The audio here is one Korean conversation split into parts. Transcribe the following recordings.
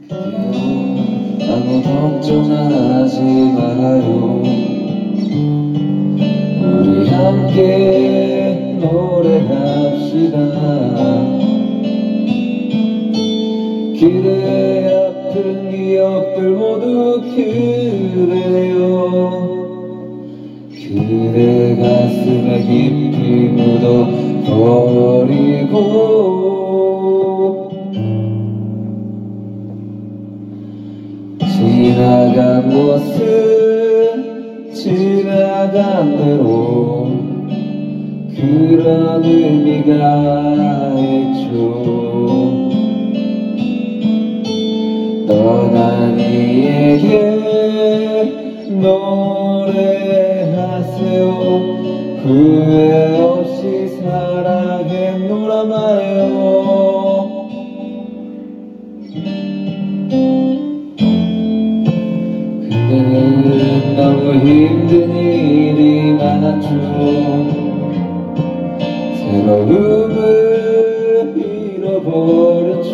아무 걱정하지 마요. 우리 함께 노래합시다. 그대의 아픈 기억들 모두 그대요. 그대 가슴에 깊이 묻어버리고 지나간 곳은 지나간 대로 그런 의미가 있죠. 떠난 이에게 노래하세요. 후회 없이 사랑했노라 말요. 그때는 너무 힘든 일이 많았죠. 새로움을 잃어버렸죠.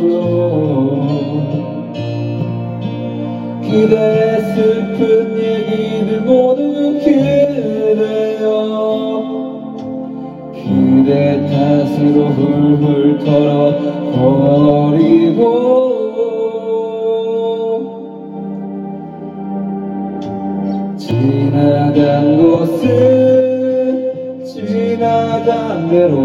그대의 슬픈 얘기들 모두 그래요. 그대 탓으로 훌훌 털어버리고 지나간 곳은 지나간 대로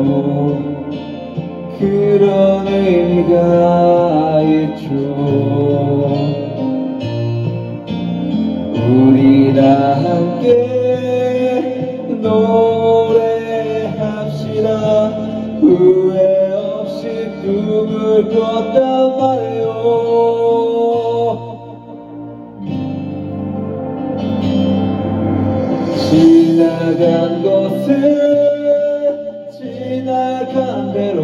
그런 의미가 있죠. 우리 다 함께 노래합시다. 후회 없이 꿈을 꿨단 말이요. 지나간 것은 지나간 대로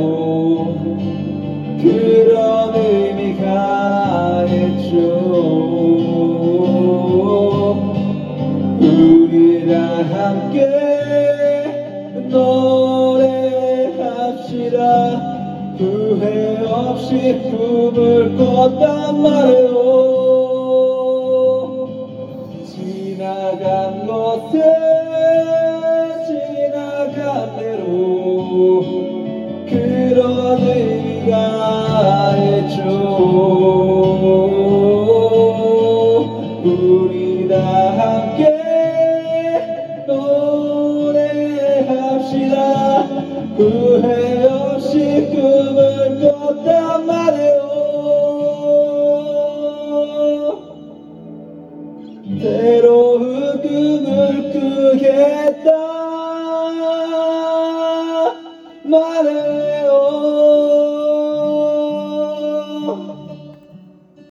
그런 의미가 있죠. 우리 다 함께 노래합시다. 후회 없이 꿈을 꿨단 말이요. 지나간 것은 지나간 대로 그런 의미가 있죠. 우리 다 함께 노래합시다. 후회 없이 꿈을 꿨단 말이요. 때로운 꿈을 꾸겠다 말해.